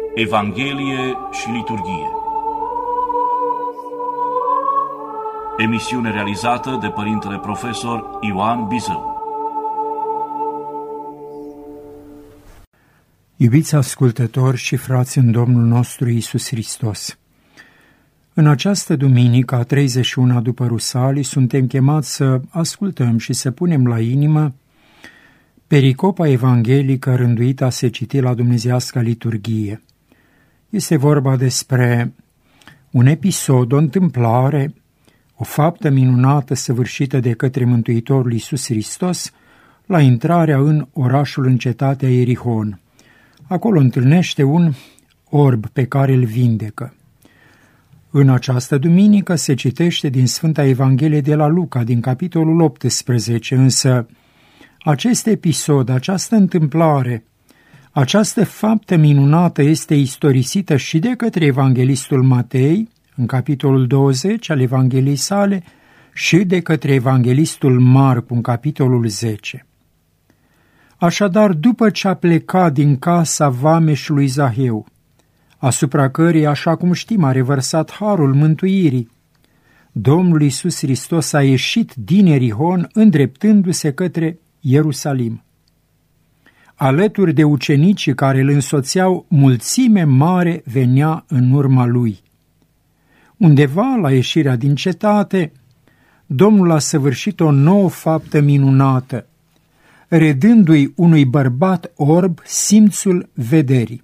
Evanghelie și liturghie. Emisiune realizată de părintele profesor Ioan Bizău. Iubiți ascultători și frați în Domnul nostru Iisus Hristos, în această duminică, a 31-a după Rusalii, suntem chemați să ascultăm și să punem la inimă pericopa evanghelică rânduită a se citi la dumnezeiasca liturghie. Este vorba despre un episod, o întâmplare, o faptă minunată săvârșită de către Mântuitorul Iisus Hristos la intrarea în orașul, în cetatea Ierihon. Acolo întâlnește un orb pe care îl vindecă. În această duminică se citește din Sfânta Evanghelie de la Luca, din capitolul 18, însă acest episod, această întâmplare, această faptă minunată este istorisită și de către evanghelistul Matei, în capitolul 20 al Evangheliei sale, și de către evanghelistul Marcu, în capitolul 10. Așadar, după ce a plecat din casa vameșului Zaheu, asupra cărei, așa cum știm, a revărsat harul mântuirii, Domnul Iisus Hristos a ieșit din Ierihon îndreptându-se către Ierusalim. Alături de ucenicii care îl însoțeau, mulțime mare venea în urma lui. Undeva la ieșirea din cetate, Domnul a săvârșit o nouă faptă minunată, redându-i unui bărbat orb simțul vederii.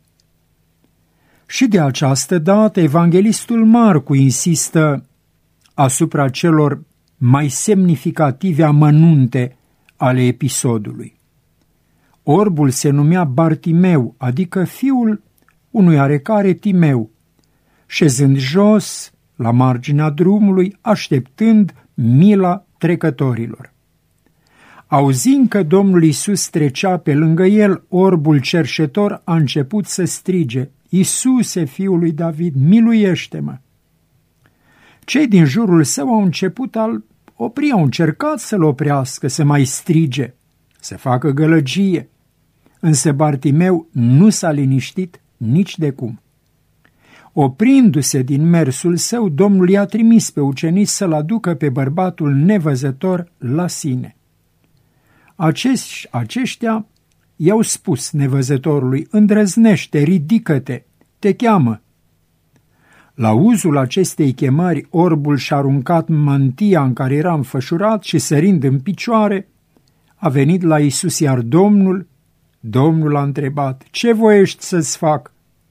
Și de această dată evanghelistul Marcu insistă asupra celor mai semnificative amănunte ale episodului. Orbul se numea Bartimeu, adică fiul unui oarecare Timeu, șezând jos la marginea drumului, așteptând mila trecătorilor. Auzind că Domnul Iisus trecea pe lângă el, orbul cerșetor a început să strige: Iisuse, fiul lui David, miluiește-mă! Cei din jurul său au început a-l opri, au încercat să-l oprească, să mai strige, să facă gălăgie, însă Bartimeu nu s-a liniștit nici de cum. Oprindu-se din mersul său, Domnul i-a trimis pe ucenici să-l aducă pe bărbatul nevăzător la sine. Aceștia i-au spus nevăzătorului: îndrăznește, ridică-te, te cheamă. La auzul acestei chemări, orbul și-a aruncat mantia în care era înfășurat și, sărind în picioare, a venit la Iisus, iar Domnul a întrebat: ce voiești să-ți fac?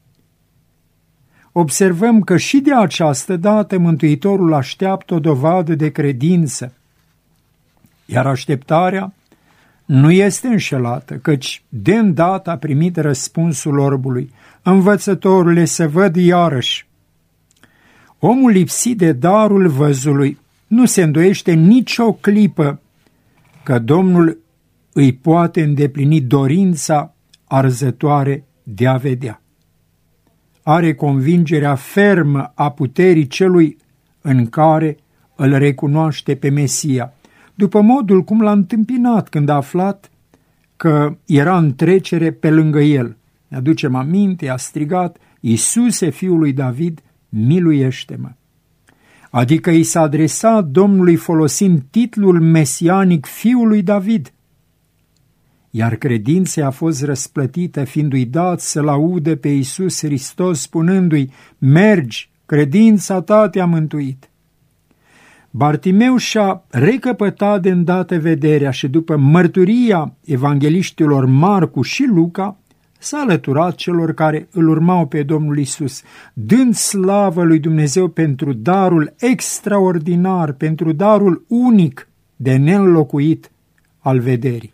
Observăm că și de această dată Mântuitorul așteaptă o dovadă de credință, iar așteptarea nu este înșelată, căci de îndată a primit răspunsul orbului: învățătorule, să văd iarăși. Omul lipsit de darul văzului nu se îndoiește nicio clipă că Domnul îi poate îndeplini dorința arzătoare de a vedea. Are convingerea fermă a puterii celui în care îl recunoaște pe Mesia, după modul cum l-a întâmpinat când a aflat că era în trecere pe lângă el. Ne aducem aminte, a strigat: Iisuse, fiul lui David, miluiește-mă! Adică i s-a adresat Domnului folosind titlul mesianic fiul lui David. Iar credința a fost răsplătită, fiindu-i dat să laudă pe Iisus Hristos, spunându-i: mergi, credința ta te-a mântuit. Bartimeu și-a recăpătat de îndată vederea și, după mărturia evangheliștilor Marcu și Luca, s-a alăturat celor care îl urmau pe Domnul Iisus, dând slavă lui Dumnezeu pentru darul extraordinar, pentru darul unic de neînlocuit al vederii.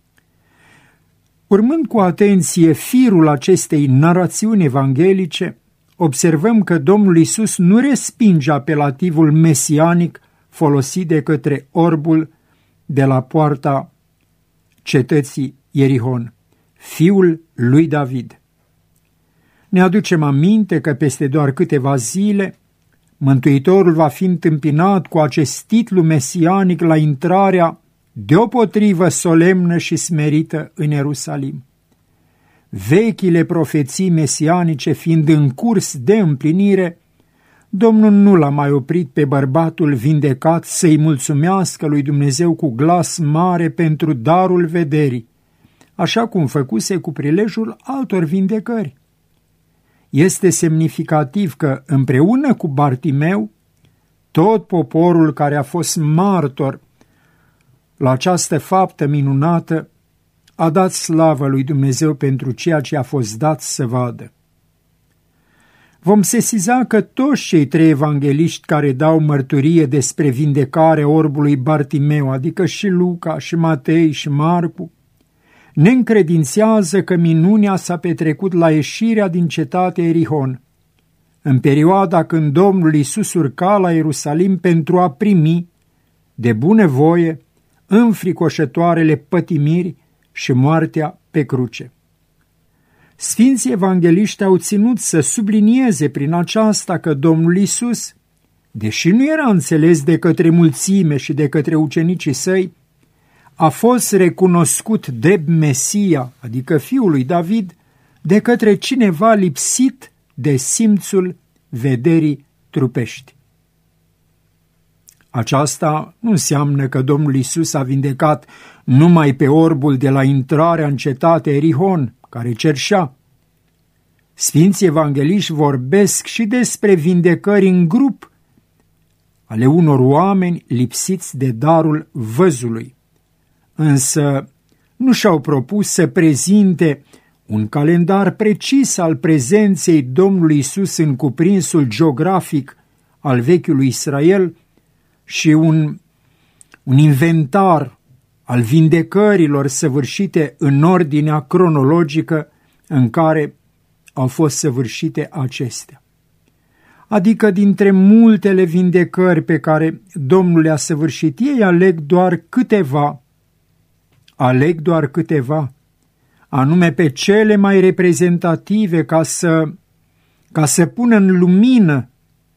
Urmând cu atenție firul acestei narațiuni evanghelice, observăm că Domnul Iisus nu respinge apelativul mesianic folosit de către orbul de la poarta cetății Ierihon: fiul lui David. Ne aducem aminte că peste doar câteva zile Mântuitorul va fi întâmpinat cu acest titlu mesianic la intrarea deopotrivă solemnă și smerită în Ierusalim. vechile profeții mesianice fiind în curs de împlinire, Domnul nu l-a mai oprit pe bărbatul vindecat să-i mulțumească lui Dumnezeu cu glas mare pentru darul vederii, așa cum făcuse cu prilejul altor vindecări. Este semnificativ că, împreună cu Bartimeu, tot poporul care a fost martor la această faptă minunată a dat slavă lui Dumnezeu pentru ceea ce a fost dat să vadă. Vom sesiza că toți cei trei evangeliști care dau mărturie despre vindecarea orbului Bartimeu, adică și Luca, și Matei, și Marcu, ne încredințează că minunea s-a petrecut la ieșirea din cetatea Ierihon, în perioada când Domnul Iisus urca la Ierusalim pentru a primi, de bunăvoie, înfricoșătoarele pătimiri și moartea pe cruce. Sfinții evangeliști au ținut să sublinieze prin aceasta că Domnul Iisus, deși nu era înțeles de către mulțime și de către ucenicii săi, a fost recunoscut drept Mesia, adică Fiul lui David, de către cineva lipsit de simțul vederii trupești. Aceasta nu înseamnă că Domnul Iisus a vindecat numai pe orbul de la intrarea în cetatea Ierihon, care cerșea. Sfinții evangeliști vorbesc și despre vindecări în grup ale unor oameni lipsiți de darul văzului, însă nu și-au propus să prezinte un calendar precis al prezenței Domnului Iisus în cuprinsul geografic al vechiului Israel și un inventar al vindecărilor săvârșite în ordinea cronologică în care au fost săvârșite acestea. Adică dintre multele vindecări pe care Domnul le-a săvârșit, ei aleg doar câteva, anume pe cele mai reprezentative ca să pună în lumină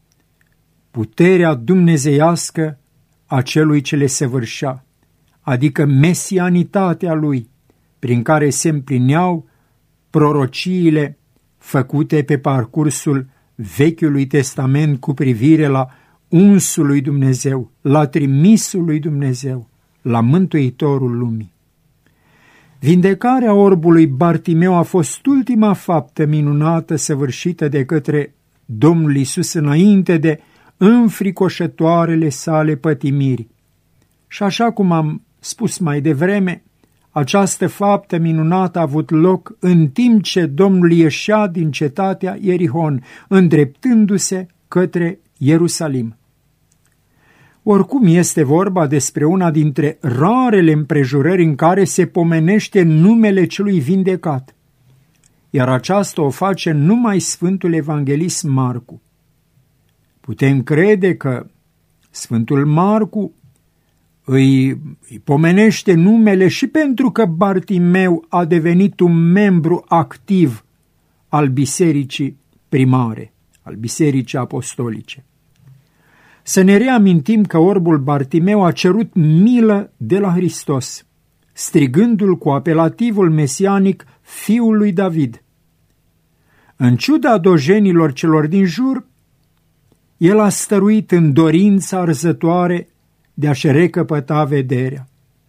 puterea dumnezeiască a celui ce le săvârșea, adică mesianitatea lui, prin care se împlineau prorociile făcute pe parcursul Vechiului Testament cu privire la unsul lui Dumnezeu, la trimisul lui Dumnezeu, la Mântuitorul lumii. Vindecarea orbului Bartimeu a fost ultima faptă minunată săvârșită de către Domnul Iisus înainte de înfricoșătoarele sale pătimiri. Și așa cum am spus mai devreme, această faptă minunată a avut loc în timp ce Domnul ieșea din cetatea Ierihon, îndreptându-se către Ierusalim. Oricum este vorba despre una dintre rarele împrejurări în care se pomenește numele celui vindecat, iar aceasta o face numai Sfântul Evanghelist Marcu. Putem crede că Sfântul Marcu îi pomenește numele și pentru că Bartimeu a devenit un membru activ al bisericii primare, al bisericii apostolice. Să ne reamintim că orbul Bartimeu a cerut milă de la Hristos, strigându-l cu apelativul mesianic Fiul lui David. În ciuda dojenilor celor din jur, el a stăruit în dorința arzătoare de a-și recăpăta vederea.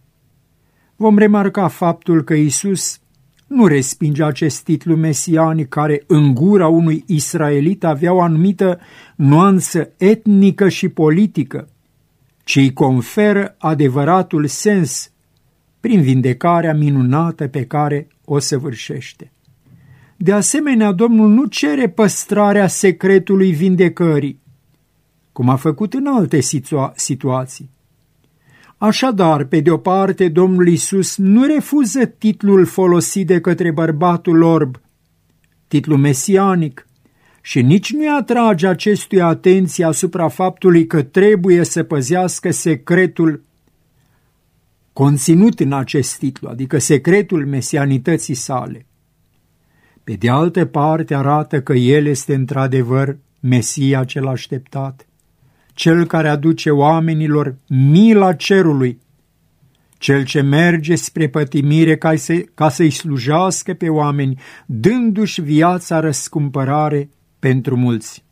Vom remarca faptul că Iisus nu respinge acest titlu mesianic care în gura unui israelit avea o anumită nuanță etnică și politică, ci îi conferă adevăratul sens prin vindecarea minunată pe care o săvârșește. De asemenea, Domnul nu cere păstrarea secretului vindecării, cum a făcut în alte situații. Așadar, pe de-o parte, Domnul Iisus nu refuză titlul folosit de către bărbatul orb, titlul mesianic, și nici nu-i atrage acestuia atenția asupra faptului că trebuie să păzească secretul conținut în acest titlu, adică secretul mesianității sale. Pe de altă parte, arată că el este într-adevăr Mesia cel așteptat, cel care aduce oamenilor mila cerului, cel ce merge spre pătimire ca să-i slujească pe oameni, dându-și viața răscumpărare pentru mulți.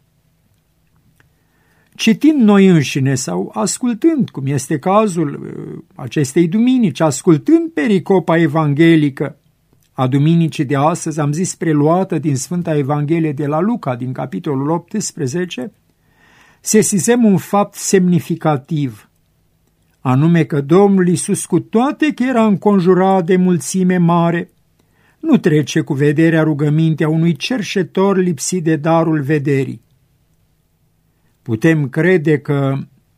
Citind noi înșine sau ascultând, cum este cazul acestei duminici, ascultând pericopa evanghelică a duminicii de astăzi, am zis preluată din Sfânta Evanghelie de la Luca, din capitolul 18, sesizăm un fapt semnificativ, anume că Domnul Iisus, cu toate că era înconjurat de mulțime mare, nu trece cu vederea rugămintea unui cerșetor lipsit de darul vederii. Putem crede că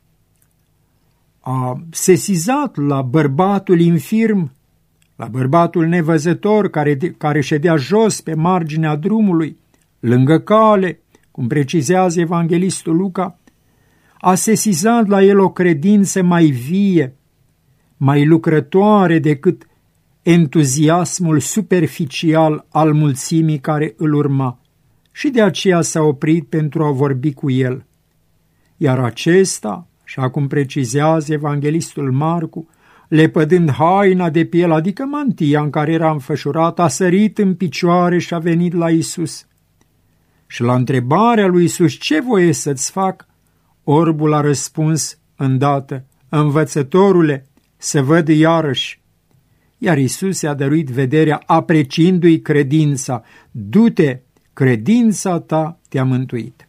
a sesizat la bărbatul infirm, la bărbatul nevăzător care ședea jos pe marginea drumului, lângă cale, cum precizează evanghelistul Luca, a sesizat la el o credință mai vie, mai lucrătoare decât entuziasmul superficial al mulțimii care îl urma, și de aceea s-a oprit pentru a vorbi cu el. Iar acesta, așa cum precizează evanghelistul Marcu, lepădând haina de piel, adică mantia în care era înfășurat, a sărit în picioare și a venit la Iisus. Și la întrebarea lui Iisus, ce voie să-ți fac, orbul a răspuns îndată, învățătorule, să văd iarăși. Iar Iisus i-a dăruit vederea, apreciindu-i credința, du-te, credința ta te-a mântuit.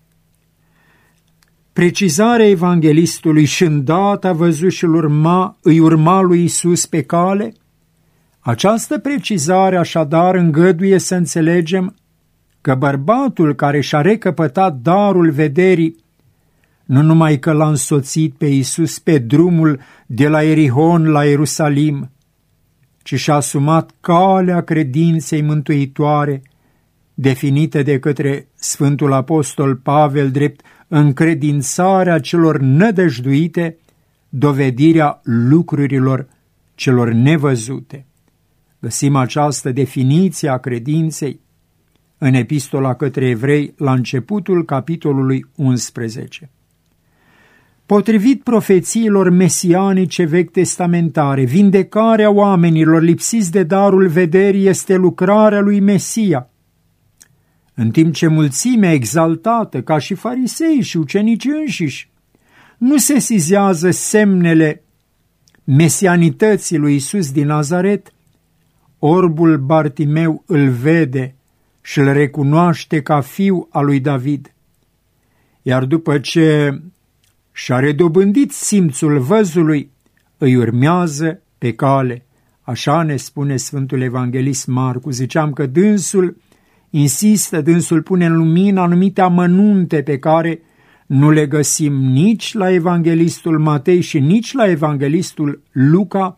Precizarea evanghelistului și îndată a văzut și îi urma lui Iisus pe cale. Această precizare așadar îngăduie să înțelegem că bărbatul care și-a recăpătat darul vederii nu numai că l-a însoțit pe Iisus pe drumul de la Ierihon la Ierusalim, ci și-a asumat calea credinței mântuitoare, definită de către Sfântul Apostol Pavel drept încredințarea celor nădăjduite, dovedirea lucrurilor celor nevăzute. Găsim această definiție a credinței în Epistola către Evrei la începutul capitolului 11. Potrivit profețiilor mesianice vechi testamentare, vindecarea oamenilor lipsiți de darul vederii este lucrarea lui Mesia, în timp ce mulțimea exaltată, ca și farisei și ucenicii înșiși, nu sesizează semnele mesianității lui Iisus din Nazaret, orbul Bartimeu îl vede și îl recunoaște ca fiu al lui David. Iar după ce și-a redobândit simțul văzului, îi urmează pe cale. Așa ne spune Sfântul Evanghelist Marcu. Ziceam că dânsul insistă, dânsul pune în lumină anumite amănunte pe care nu le găsim nici la evanghelistul Matei și nici la evanghelistul Luca,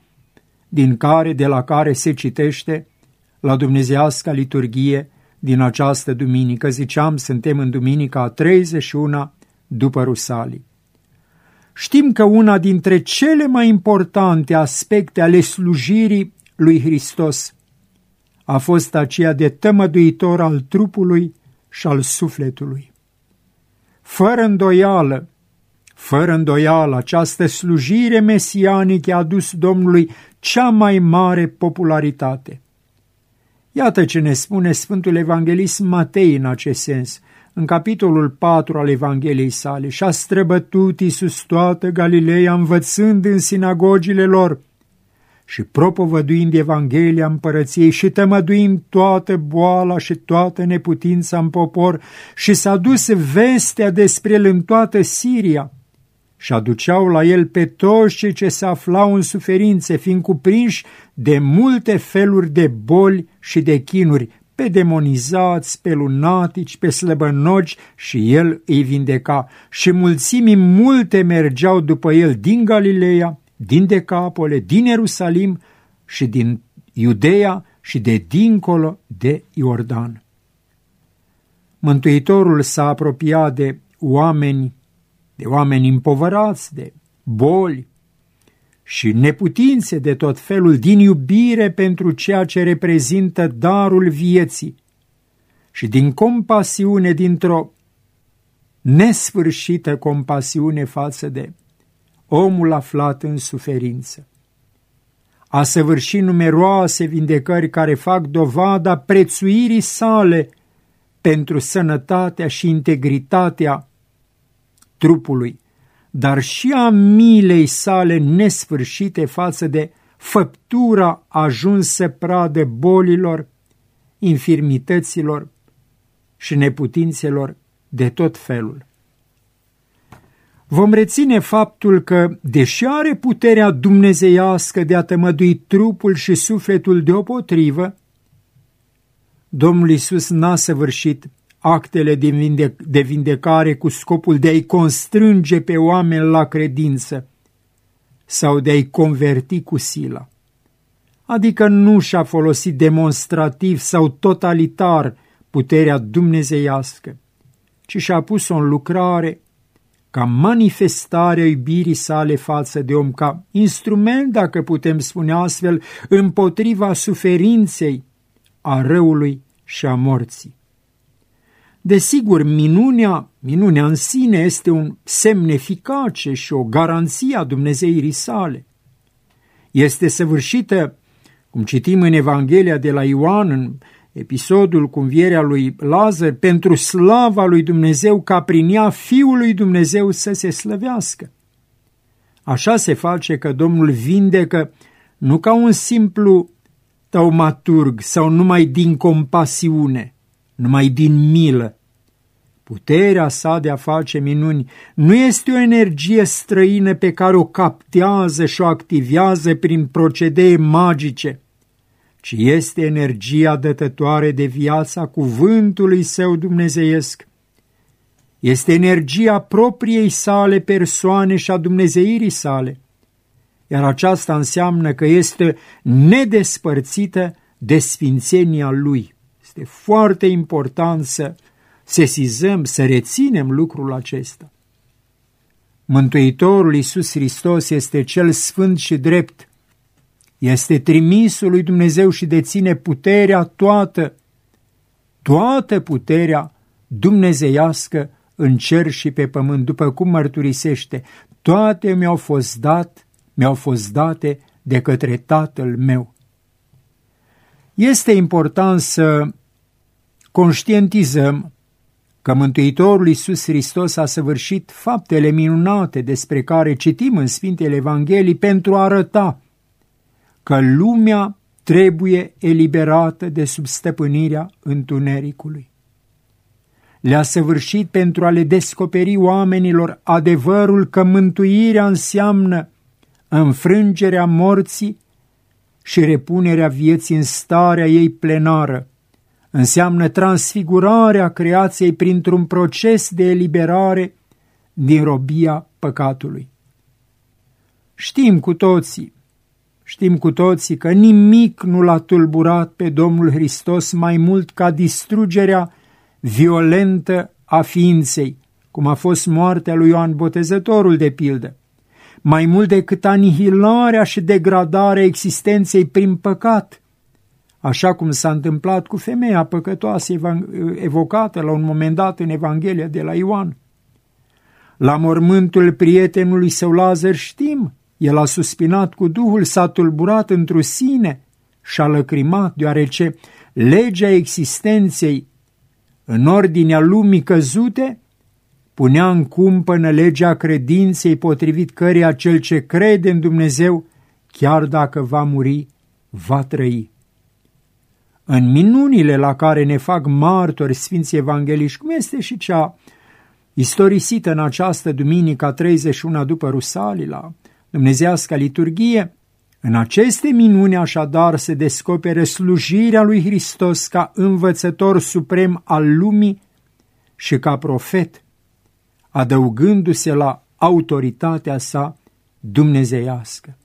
de la care se citește la dumnezeiasca liturghie din această duminică. Ziceam, suntem în duminica a 31 după Rusalii. Știm că una dintre cele mai importante aspecte ale slujirii lui Hristos a fost aceea de tămăduitor al trupului și al sufletului. Fără îndoială, această slujire mesianică a adus Domnului cea mai mare popularitate. Iată ce ne spune Sfântul Evanghelist Matei în acest sens, în capitolul 4 al Evangheliei sale. Și-a străbătut Iisus toată Galileea, învățând în sinagogile lor și propovăduind Evanghelia împărăției și tămăduind toată boala și toată neputința în popor, și s-a dus vestea despre el în toată Siria. Și aduceau la el pe toți cei ce se aflau în suferințe, fiind cuprinși de multe feluri de boli și de chinuri, pe demonizați, pe lunatici, pe slăbănoci, și el îi vindeca. Și mulțimii multe mergeau după el din Galileea, din Decapole, din Ierusalim și din Iudeea și de dincolo de Iordan. Mântuitorul s-a apropiat de oameni împovărați, de boli și neputințe de tot felul, din iubire pentru ceea ce reprezintă darul vieții și din compasiune, dintr-o nesfârșită compasiune față de omul aflat în suferință. a săvârșit numeroase vindecări care fac dovada prețuirii sale pentru sănătatea și integritatea trupului, dar și a milei sale nesfârșite față de făptura ajunsă pradă bolilor, infirmităților și neputințelor de tot felul. Vom reține faptul că, deși are puterea dumnezeiască de a tămădui trupul și sufletul deopotrivă, Domnul Iisus n-a săvârșit actele de vindecare cu scopul de a-i constrânge pe oameni la credință sau de a-i converti cu sila. Adică nu și-a folosit demonstrativ sau totalitar puterea dumnezeiască, ci și-a pus-o în lucrare ca manifestare a iubirii sale față de om, ca instrument, dacă putem spune astfel, împotriva suferinței, a răului și a morții. Desigur, minunea în sine este un semn eficace și o garanție a dumnezeirii sale. Este săvârșită, cum citim în Evanghelia de la Ioan, în episodul cu învierea lui Lazar, pentru slava lui Dumnezeu, ca prin ea Fiul lui Dumnezeu să se slăvească. Așa se face că Domnul vindecă nu ca un simplu taumaturg sau numai din compasiune, numai din milă. Puterea sa de a face minuni nu este o energie străină pe care o captează și o activează prin procedee magice, ci este energia dătătoare de viața cuvântului său dumnezeiesc. Este energia propriei sale persoane și a dumnezeirii sale, iar aceasta înseamnă că este nedespărțită de sfințenia lui. Este foarte important să sesizăm, să reținem lucrul acesta. Mântuitorul Iisus Hristos este cel sfânt și drept, este trimisul lui Dumnezeu și deține puterea toată puterea dumnezeiască în cer și pe pământ, după cum mărturisește: toate mi-au fost date de către Tatăl meu. Este important să conștientizăm că Mântuitorul Iisus Hristos a săvârșit faptele minunate despre care citim în Sfintele Evanghelii pentru a arăta că lumea trebuie eliberată de sub stăpânirea întunericului. Le-a săvârșit pentru a le descoperi oamenilor adevărul că mântuirea înseamnă înfrângerea morții și repunerea vieții în starea ei plenară, înseamnă transfigurarea creației printr-un proces de eliberare din robia păcatului. Știm cu toții că nimic nu l-a tulburat pe Domnul Hristos mai mult ca distrugerea violentă a ființei, cum a fost moartea lui Ioan Botezătorul de pildă, mai mult decât anihilarea și degradarea existenței prin păcat, așa cum s-a întâmplat cu femeia păcătoasă evocată la un moment dat în Evanghelia de la Ioan. La mormântul prietenului său Lazar știm, el a suspinat cu Duhul, s-a tulburat întru sine și a lăcrimat, deoarece legea existenței în ordinea lumii căzute punea în cumpănă legea credinței, potrivit căreia cel ce crede în Dumnezeu, chiar dacă va muri, va trăi. În minunile la care ne fac martori Sfinții Evangheliști, cum este și cea istorisită în această duminică 31 după Rusalii, la dumnezeiasca liturghie, în aceste minuni așadar se descoperă slujirea lui Hristos ca învățător suprem al lumii și ca profet, adăugându-se la autoritatea sa dumnezeiască.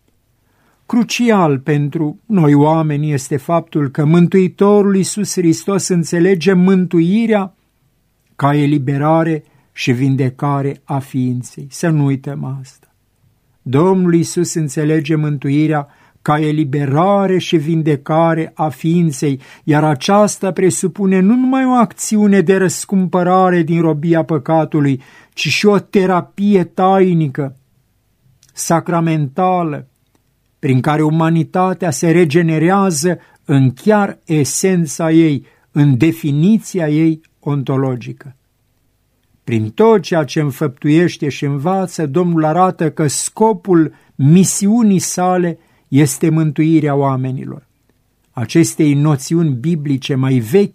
Crucial pentru noi oameni este faptul că Mântuitorul Iisus Hristos înțelege mântuirea ca eliberare și vindecare a ființei. Să nu uităm asta. Domnul Iisus înțelege mântuirea ca eliberare și vindecare a ființei, iar aceasta presupune nu numai o acțiune de răscumpărare din robia păcatului, ci și o terapie tainică, sacramentală, prin care umanitatea se regenerează în chiar esența ei, în definiția ei ontologică. Prin tot ceea ce înfăptuiește și învață, Domnul arată că scopul misiunii sale este mântuirea oamenilor. Acestei noțiuni biblice mai vechi,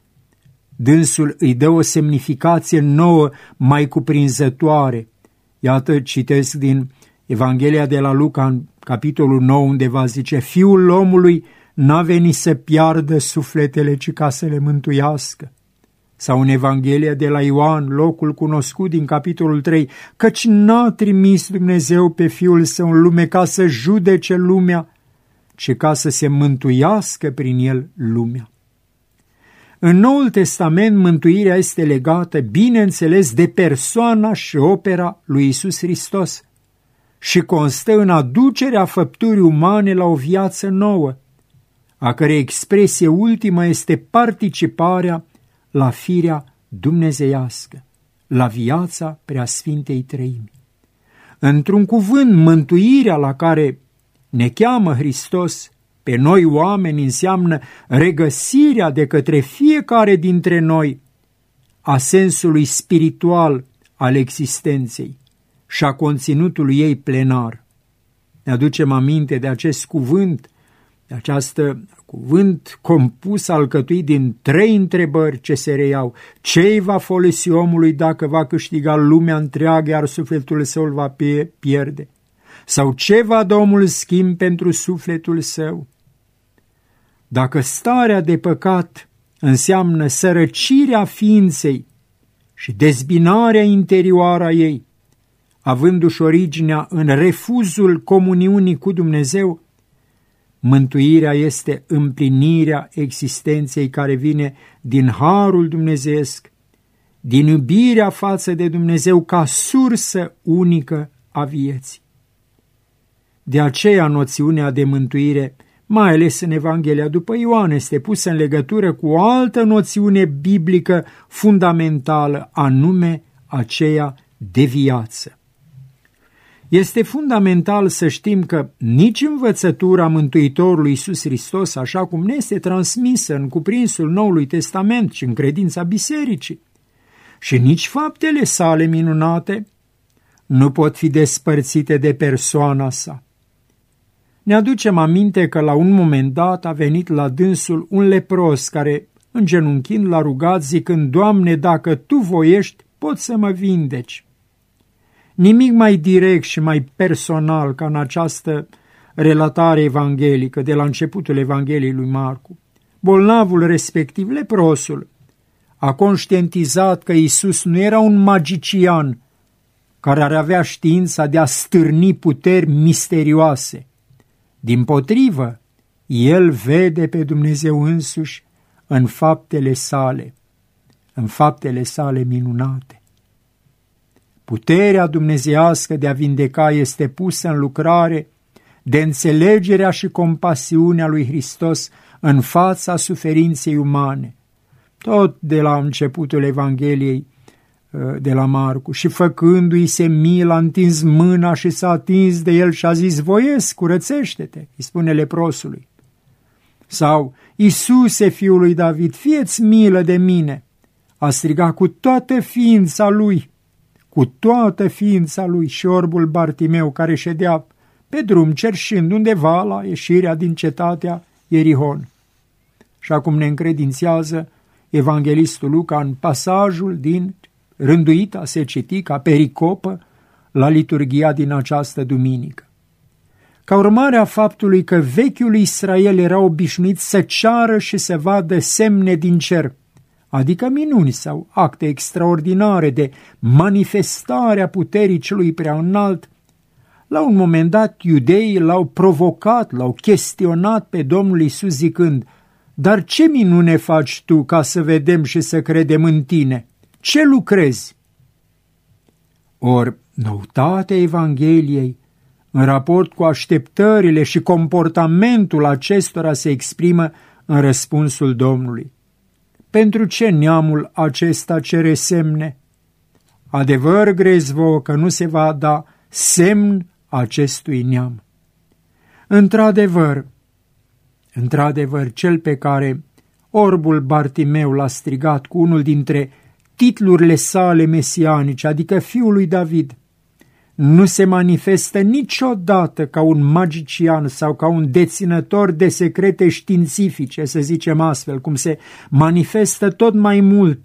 dânsul îi dă o semnificație nouă, mai cuprinzătoare. Iată, citesc din Evanghelia de la Luca, în capitolul 9, undeva zice: Fiul omului n-a venit să piardă sufletele, ci ca să le mântuiască. Sau în Evanghelia de la Ioan, locul cunoscut din capitolul 3, căci n-a trimis Dumnezeu pe Fiul Său în lume ca să judece lumea, ci ca să se mântuiască prin El lumea. În Noul Testament, mântuirea este legată, bineînțeles, de persoana și opera lui Iisus Hristos și constă în aducerea făpturii umane la o viață nouă, a cărei expresie ultimă este participarea la firea dumnezeiască, la viața Preasfintei Treimi. Într-un cuvânt, mântuirea la care ne cheamă Hristos pe noi oameni înseamnă regăsirea de către fiecare dintre noi a sensului spiritual al existenței și a conținutului ei plenar. Ne aducem aminte de acest cuvânt, de această cuvânt compus, alcătuit din 3 întrebări ce se reiau. Ce-i va folosi omului dacă va câștiga lumea întreagă, iar sufletul său îl va pierde? Sau ce va da omul schimb pentru sufletul său? Dacă starea de păcat înseamnă sărăcirea ființei și dezbinarea interioară a ei, avându-și originea în refuzul comuniunii cu Dumnezeu, mântuirea este împlinirea existenței care vine din harul dumnezeiesc, din iubirea față de Dumnezeu ca sursă unică a vieții. De aceea noțiunea de mântuire, mai ales în Evanghelia după Ioan, este pusă în legătură cu o altă noțiune biblică fundamentală, anume aceea de viață. Este fundamental să știm că nici învățătura Mântuitorului Iisus Hristos, așa cum ne este transmisă în cuprinsul Noului Testament și în credința bisericii, și nici faptele sale minunate nu pot fi despărțite de persoana sa. Ne aducem aminte că la un moment dat a venit la dânsul un lepros care, îngenunchind, l-a rugat zicând: Doamne, dacă Tu voiești, poți să mă vindeci. Nimic mai direct și mai personal ca în această relatare evanghelică de la începutul Evangheliei lui Marcu. Bolnavul respectiv, leprosul, a conștientizat că Iisus nu era un magician care ar avea știința de a stârni puteri misterioase. Dimpotrivă, el vede pe Dumnezeu însuși în faptele sale minunate. Puterea dumnezeiască de a vindeca este pusă în lucrare de înțelegerea și compasiunea lui Hristos în fața suferinței umane, tot de la începutul Evangheliei de la Marcu. Și făcându-i se milă, a întins mâna și s-a atins de el și a zis: voiesc, curățește-te, îi spune leprosului. Sau: Iisuse, fiul lui David, fie-ți milă de mine, a strigat cu toată ființa lui, și orbul Bartimeu, care ședea pe drum cerșind undeva la ieșirea din cetatea Ierihon. Și acum ne încredințează evanghelistul Luca în pasajul din rânduita se citi ca pericopă la liturghia din această duminică. Ca urmare a faptului că vechiul Israel era obișnuit să ceară și să vadă semne din cer, adică minuni sau acte extraordinare de manifestare a puterii celui preaînalt, la un moment dat iudeii l-au provocat, l-au chestionat pe Domnul Iisus zicând: dar ce minune faci tu ca să vedem și să credem în tine? Ce lucrezi? Ori noutatea Evangheliei, în raport cu așteptările și comportamentul acestora, se exprimă în răspunsul Domnului. Pentru ce neamul acesta cere semne? Adevăr grezi vouă că nu se va da semn acestui neam. Într-adevăr, cel pe care orbul Bartimeu l-a strigat cu unul dintre titlurile sale mesianice, adică Fiul lui David, nu se manifestă niciodată ca un magician sau ca un deținător de secrete științifice, să zicem astfel, cum se manifestă tot mai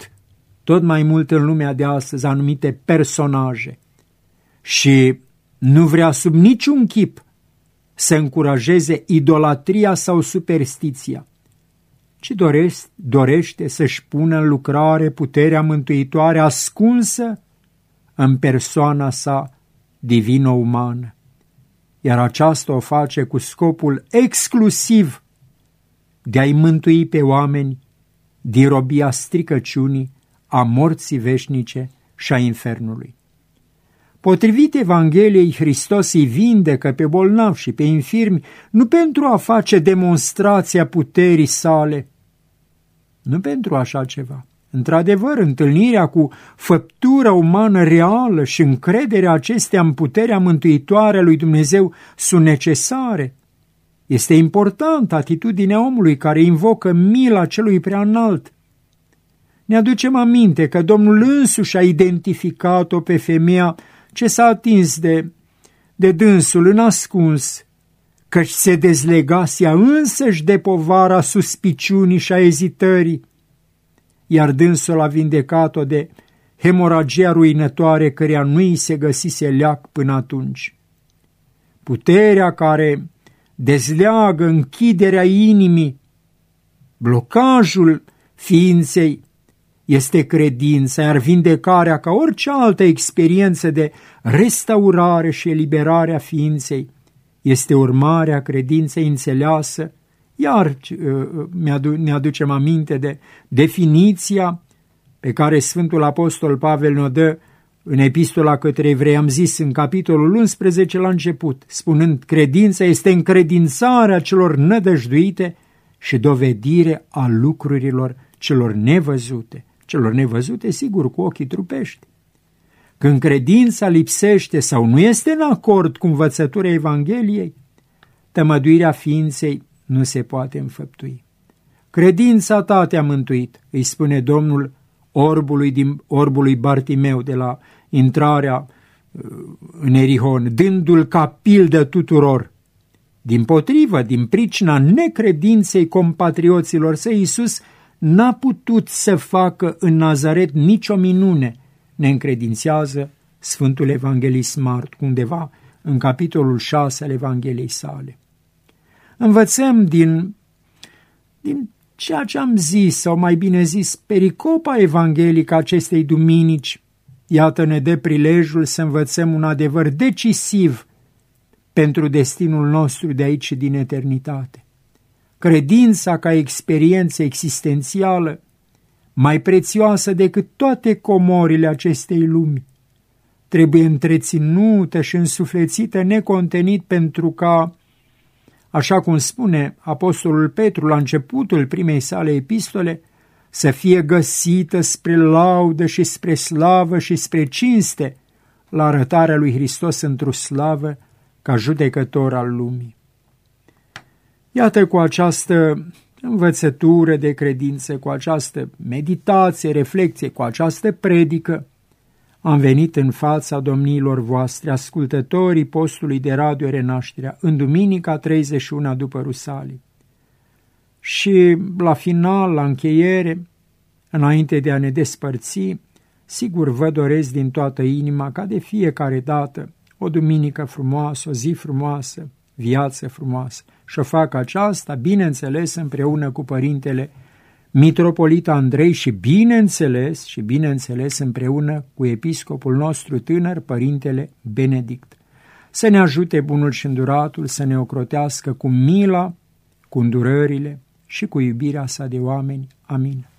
mult în lumea de astăzi anumite personaje. Și nu vrea sub niciun chip să încurajeze idolatria sau superstiția, ci dorește să-și pună în lucrare puterea mântuitoare ascunsă în persoana sa divino-umană, iar aceasta o face cu scopul exclusiv de a-i mântui pe oameni din robia stricăciunii, a morții veșnice și a infernului. Potrivit Evangheliei, Hristos îi vindecă pe bolnavi și pe infirmi nu pentru a face demonstrația puterii sale, nu pentru așa ceva. Într-adevăr, întâlnirea cu făptura umană reală și încrederea acestea în puterea mântuitoare a lui Dumnezeu sunt necesare. Este importantă atitudinea omului care invocă mila celui prea înalt. Ne aducem aminte că Domnul însuși a identificat-o pe femeia ce s-a atins de dânsul în ascuns, căci se dezlegase ea însăși de povara suspiciunii și a ezitării, iar dânsul a vindecat-o de hemoragia ruinătoare căreia nu i se găsise leac până atunci. Puterea care dezleagă închiderea inimii, blocajul ființei, este credința, iar vindecarea, ca orice altă experiență de restaurare și eliberare a ființei, este urmarea credinței înțeleasă. Iar ne aducem aminte de definiția pe care Sfântul Apostol Pavel ne-o dă în Epistola către Evrei. Am zis în capitolul 11 la început, spunând: credința este încredințarea celor nădăjduite și dovedire a lucrurilor celor nevăzute. Celor nevăzute, sigur, cu ochii trupești. Când credința lipsește sau nu este în acord cu învățătura Evangheliei, tămăduirea ființei nu se poate înfăptui. Credința ta te-a mântuit, îi spune Domnul orbului Bartimeu de la intrarea în Erihon, dându-l ca pildă tuturor. Dimpotrivă, din pricina necredinței compatrioților săi, Iisus n-a putut să facă în Nazaret nicio minune, ne încredințează Sfântul Evanghelist Mart, undeva în capitolul 6 al Evangheliei sale. Învățăm din ceea ce am zis, sau mai bine zis, pericopa evanghelică acestei duminici. Iată, ne dă prilejul să învățăm un adevăr decisiv pentru destinul nostru de aici și din eternitate. Credința ca experiență existențială, mai prețioasă decât toate comorile acestei lumi, trebuie întreținută și însuflețită necontenit pentru ca, așa cum spune Apostolul Petru la începutul primei sale epistole, să fie găsită spre laudă și spre slavă și spre cinste la arătarea lui Hristos într-o slavă ca judecător al lumii. Iată, cu această învățătură de credință, cu această meditație, reflecție, cu această predică, am venit în fața domniilor voastre, ascultătorii postului de Radio Renașterea, în duminica 31 după Rusalii. Și la final, la încheiere, înainte de a ne despărți, sigur vă doresc din toată inima ca de fiecare dată o duminică frumoasă, o zi frumoasă, viață frumoasă. Și o fac aceasta, bineînțeles, împreună cu Părintele Mitropolit Andrei și bineînțeles împreună cu episcopul nostru tânăr, Părintele Benedict. Să ne ajute bunul și înduratul să ne ocrotească cu mila, cu îndurările și cu iubirea sa de oameni. Amin.